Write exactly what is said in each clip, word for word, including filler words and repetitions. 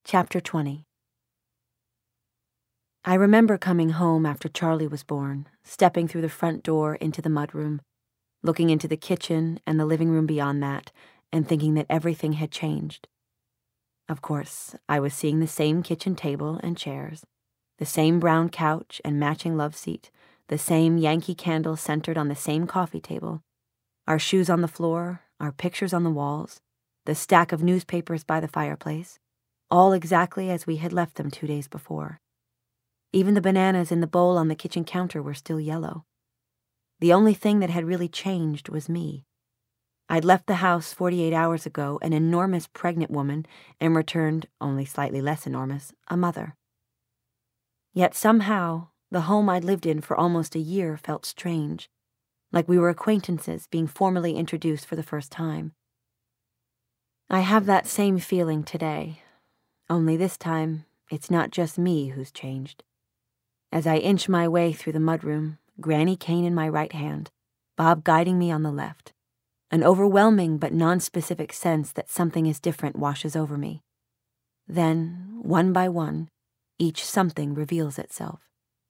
Chapter twenty. I remember coming home after Charlie was born, stepping through the front door into the mudroom, looking into the kitchen and the living room beyond that, and thinking that everything had changed. Of course, I was seeing the same kitchen table and chairs, the same brown couch and matching love seat, the same Yankee candle centered on the same coffee table, our shoes on the floor, our pictures on the walls, the stack of newspapers by the fireplace, all exactly as we had left them two days before. Even the bananas in the bowl on the kitchen counter were still yellow. The only thing that had really changed was me. I'd left the house forty-eight hours ago, an enormous pregnant woman, and returned, only slightly less enormous, a mother. Yet somehow, the home I'd lived in for almost a year felt strange, like we were acquaintances being formally introduced for the first time. I have that same feeling today, only this time it's not just me who's changed. As I inch my way through the mudroom, Granny Cane in my right hand, Bob guiding me on the left, an overwhelming but non-specific sense that something is different washes over me. Then, one by one, each something reveals itself.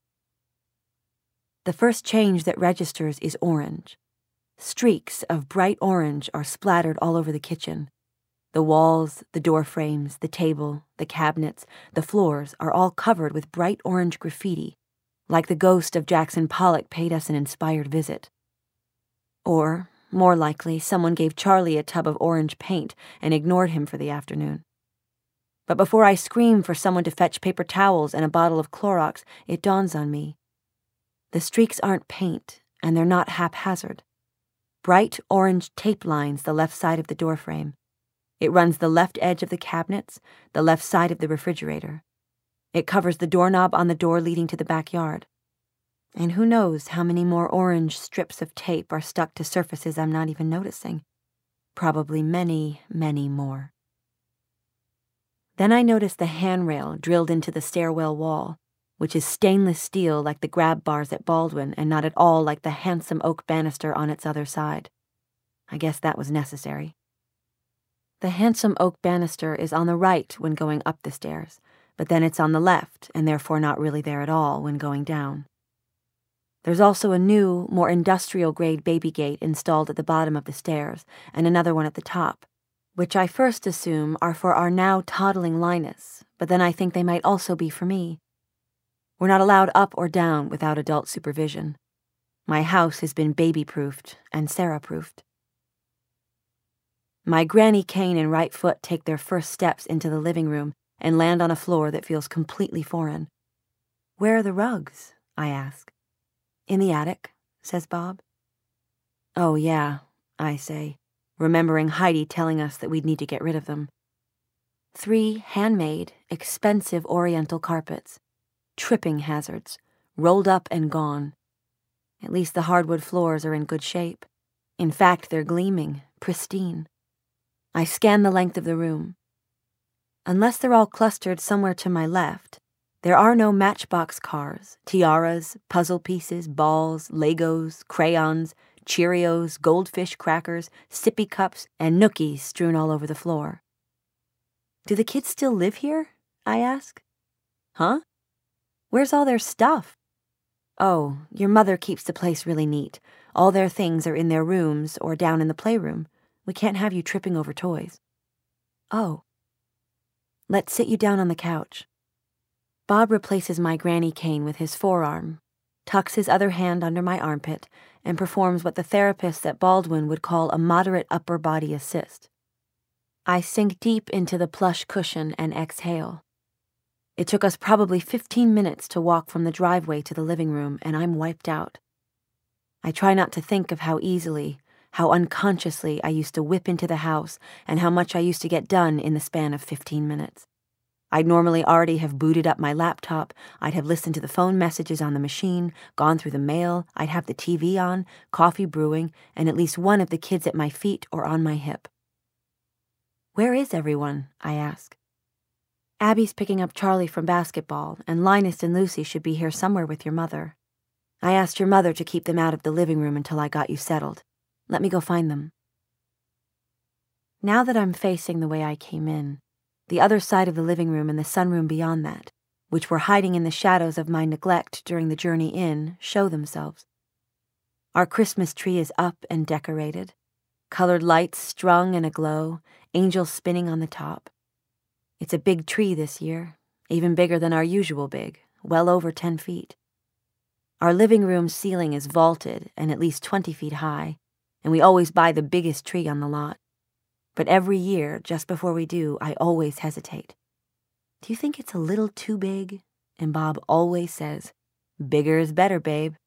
The first change that registers is orange. Streaks of bright orange are splattered all over the kitchen. The walls, the door frames, the table, the cabinets, the floors are all covered with bright orange graffiti, like the ghost of Jackson Pollock paid us an inspired visit. Or, more likely, someone gave Charlie a tub of orange paint and ignored him for the afternoon. But before I scream for someone to fetch paper towels and a bottle of Clorox, it dawns on me. The streaks aren't paint, and they're not haphazard. Bright orange tape lines the left side of the doorframe. It runs the left edge of the cabinets, the left side of the refrigerator. It covers the doorknob on the door leading to the backyard. And who knows how many more orange strips of tape are stuck to surfaces I'm not even noticing. Probably many, many more. Then I notice the handrail drilled into the stairwell wall, which is stainless steel like the grab bars at Baldwin and not at all like the handsome oak banister on its other side. I guess that was necessary. The handsome oak banister is on the right when going up the stairs, but then it's on the left and therefore not really there at all when going down. There's also a new, more industrial-grade baby gate installed at the bottom of the stairs and another one at the top, which I first assume are for our now toddling Linus, but then I think they might also be for me. We're not allowed up or down without adult supervision. My house has been baby-proofed and Sarah-proofed. My Granny Cane and right foot take their first steps into the living room and land on a floor that feels completely foreign. "Where are the rugs?" I ask. "In the attic," says Bob. "Oh, yeah," I say, remembering Heidi telling us that we'd need to get rid of them. Three handmade, expensive oriental carpets. Tripping hazards, rolled up and gone. At least the hardwood floors are in good shape. In fact, they're gleaming, pristine. I scan the length of the room. Unless they're all clustered somewhere to my left, there are no matchbox cars, tiaras, puzzle pieces, balls, Legos, crayons, Cheerios, goldfish crackers, sippy cups, and nookies strewn all over the floor. "Do the kids still live here?" I ask. "Huh? Where's all their stuff?" "Oh, your mother keeps the place really neat. All their things are in their rooms or down in the playroom. We can't have you tripping over toys." "Oh. Let's sit you down on the couch." Bob replaces my Granny Cane with his forearm, tucks his other hand under my armpit, and performs what the therapists at Baldwin would call a moderate upper body assist. I sink deep into the plush cushion and exhale. It took us probably fifteen minutes to walk from the driveway to the living room, and I'm wiped out. I try not to think of how easily, how unconsciously I used to whip into the house and how much I used to get done in the span of fifteen minutes. I'd normally already have booted up my laptop, I'd have listened to the phone messages on the machine, gone through the mail, I'd have the T V on, coffee brewing, and at least one of the kids at my feet or on my hip. "Where is everyone?" I ask. "Abby's picking up Charlie from basketball, and Linus and Lucy should be here somewhere with your mother. I asked your mother to keep them out of the living room until I got you settled. Let me go find them." Now that I'm facing the way I came in, The other side of the living room and the sunroom beyond that, which were hiding in the shadows of my neglect during the journey in, show themselves. Our Christmas tree is up and decorated, colored lights strung and aglow, angels spinning on the top. It's a big tree this year, even bigger than our usual big, well over ten feet. Our living room ceiling is vaulted and at least twenty feet high, and we always buy the biggest tree on the lot. But every year, just before we do, I always hesitate. Do you think it's a little too big? And Bob always says, bigger is better, babe.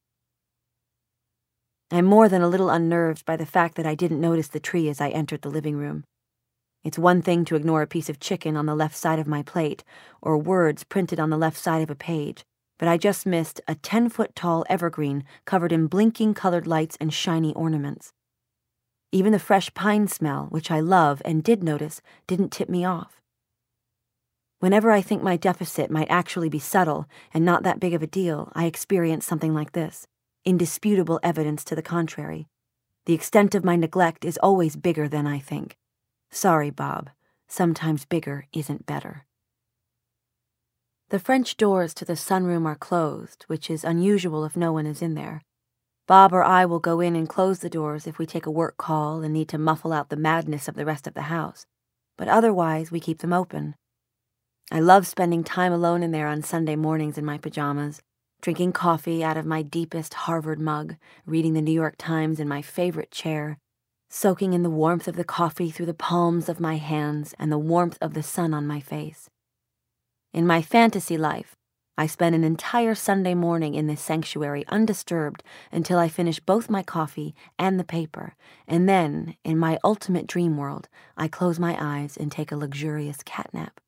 I'm more than a little unnerved by the fact that I didn't notice the tree as I entered the living room. It's one thing to ignore a piece of chicken on the left side of my plate, or words printed on the left side of a page, but I just missed a ten-foot-tall evergreen covered in blinking colored lights and shiny ornaments. Even the fresh pine smell, which I love and did notice, didn't tip me off. Whenever I think my deficit might actually be subtle and not that big of a deal, I experience something like this, indisputable evidence to the contrary. The extent of my neglect is always bigger than I think. Sorry, Bob. Sometimes bigger isn't better. The French doors to the sunroom are closed, which is unusual if no one is in there. Bob or I will go in and close the doors if we take a work call and need to muffle out the madness of the rest of the house, but otherwise we keep them open. I love spending time alone in there on Sunday mornings in my pajamas, drinking coffee out of my deepest Harvard mug, reading the New York Times in my favorite chair, soaking in the warmth of the coffee through the palms of my hands and the warmth of the sun on my face. In my fantasy life, I spend an entire Sunday morning in this sanctuary undisturbed until I finish both my coffee and the paper, and then, in my ultimate dream world, I close my eyes and take a luxurious catnap.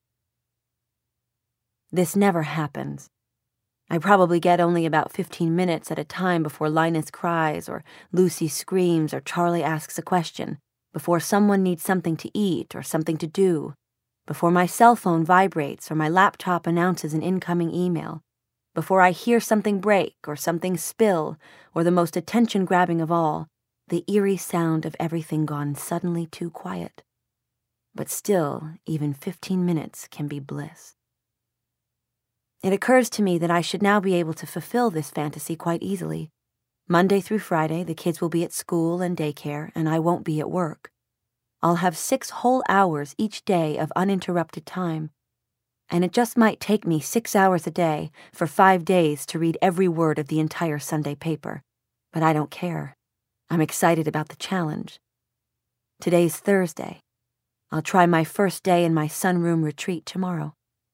This never happens. I probably get only about fifteen minutes at a time before Linus cries or Lucy screams or Charlie asks a question, before someone needs something to eat or something to do, before my cell phone vibrates or my laptop announces an incoming email, before I hear something break or something spill, or the most attention-grabbing of all, the eerie sound of everything gone suddenly too quiet. But still, even fifteen minutes can be bliss. It occurs to me that I should now be able to fulfill this fantasy quite easily. Monday through Friday, the kids will be at school and daycare, and I won't be at work. I'll have six whole hours each day of uninterrupted time, and it just might take me six hours a day for five days to read every word of the entire Sunday paper. But I don't care. I'm excited about the challenge. Today's Thursday. I'll try my first day in my sunroom retreat tomorrow.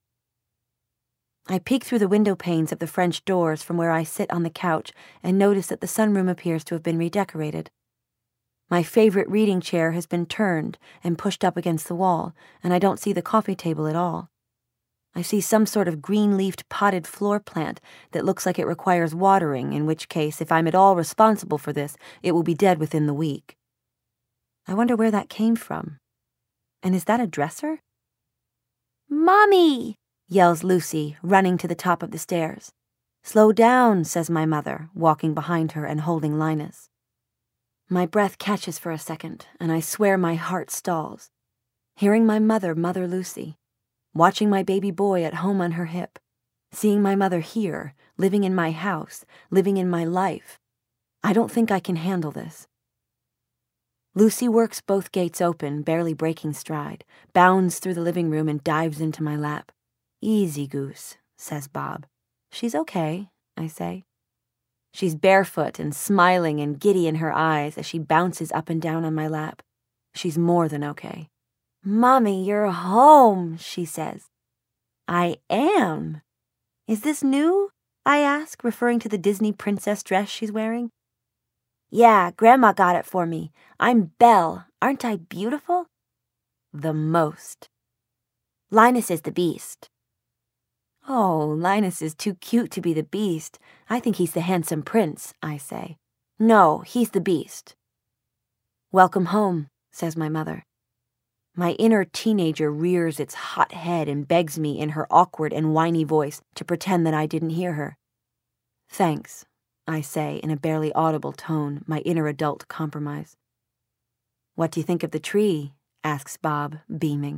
I peek through the window panes of the French doors from where I sit on the couch and notice that the sunroom appears to have been redecorated. My favorite reading chair has been turned and pushed up against the wall, and I don't see the coffee table at all. I see some sort of green-leafed potted floor plant that looks like it requires watering, in which case, if I'm at all responsible for this, it will be dead within the week. I wonder where that came from. And is that a dresser? "Mommy!" yells Lucy, running to the top of the stairs. "Slow down," says my mother, walking behind her and holding Linus. My breath catches for a second, and I swear my heart stalls. Hearing my mother mother Lucy, watching my baby boy at home on her hip, seeing my mother here, living in my house, living in my life. I don't think I can handle this. Lucy works both gates open, barely breaking stride, bounds through the living room and dives into my lap. "Easy, Goose," says Bob. "She's okay," I say. She's barefoot and smiling and giddy in her eyes as she bounces up and down on my lap. She's more than okay. "Mommy, you're home," she says. "I am. Is this new?" I ask, referring to the Disney princess dress she's wearing. "Yeah, Grandma got it for me. I'm Belle. Aren't I beautiful?" "The most." "Linus is the beast." "Oh, Linus is too cute to be the beast. I think he's the handsome prince," I say. "No, he's the beast." "Welcome home," says my mother. My inner teenager rears its hot head and begs me in her awkward and whiny voice to pretend that I didn't hear her. "Thanks," I say in a barely audible tone, my inner adult compromise. "What do you think of the tree?" asks Bob, beaming.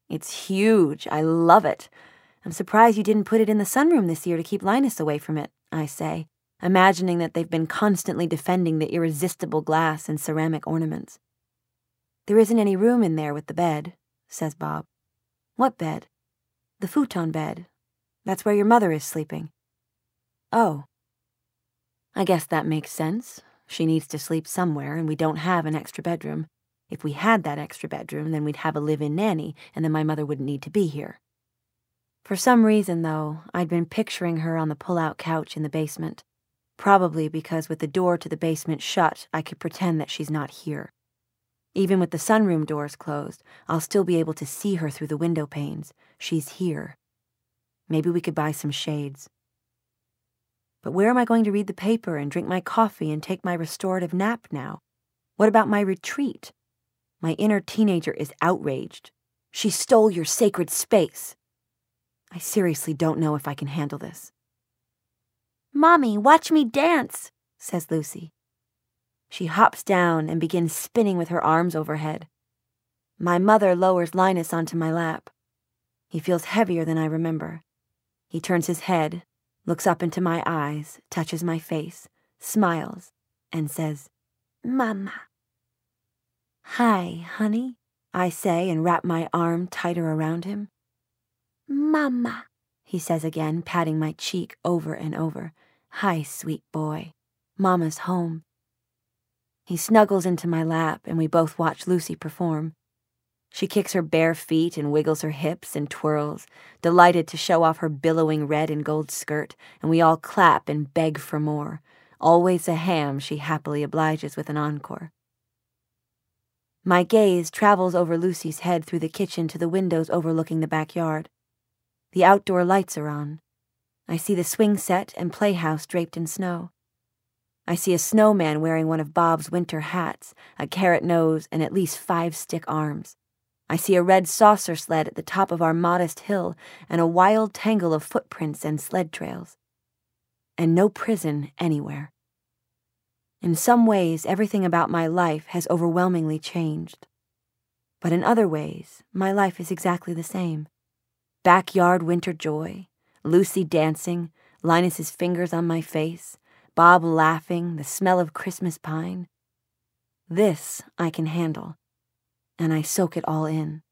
It's huge. I love it. I'm surprised you didn't put it in the sunroom this year to keep Linus away from it, I say, imagining that they've been constantly defending the irresistible glass and ceramic ornaments. There isn't any room in there with the bed, says Bob. What bed? The futon bed. That's where your mother is sleeping. Oh. I guess that makes sense. She needs to sleep somewhere, and we don't have an extra bedroom. If we had that extra bedroom, then we'd have a live-in nanny, and then my mother wouldn't need to be here. For some reason, though, I'd been picturing her on the pull-out couch in the basement. Probably because with the door to the basement shut, I could pretend that she's not here. Even with the sunroom doors closed, I'll still be able to see her through the window panes. She's here. Maybe we could buy some shades. But where am I going to read the paper and drink my coffee and take my restorative nap now? What about my retreat? My inner teenager is outraged. She stole your sacred space. I seriously don't know if I can handle this. Mommy, watch me dance, says Lucy. She hops down and begins spinning with her arms overhead. My mother lowers Linus onto my lap. He feels heavier than I remember. He turns his head, looks up into my eyes, touches my face, smiles, and says, Mama. Hi, honey, I say and wrap my arm tighter around him. Mama, he says again, patting my cheek over and over. Hi, sweet boy. Mama's home. He snuggles into my lap, and we both watch Lucy perform. She kicks her bare feet and wiggles her hips and twirls, delighted to show off her billowing red and gold skirt, and we all clap and beg for more. Always a ham, she happily obliges with an encore. My gaze travels over Lucy's head through the kitchen to the windows overlooking the backyard. The outdoor lights are on. I see the swing set and playhouse draped in snow. I see a snowman wearing one of Bob's winter hats, a carrot nose, and at least five stick arms. I see a red saucer sled at the top of our modest hill and a wild tangle of footprints and sled trails. And no prison anywhere. In some ways, everything about my life has overwhelmingly changed. But in other ways, my life is exactly the same. Backyard winter joy, Lucy dancing, Linus's fingers on my face, Bob laughing, the smell of Christmas pine. This I can handle, and I soak it all in.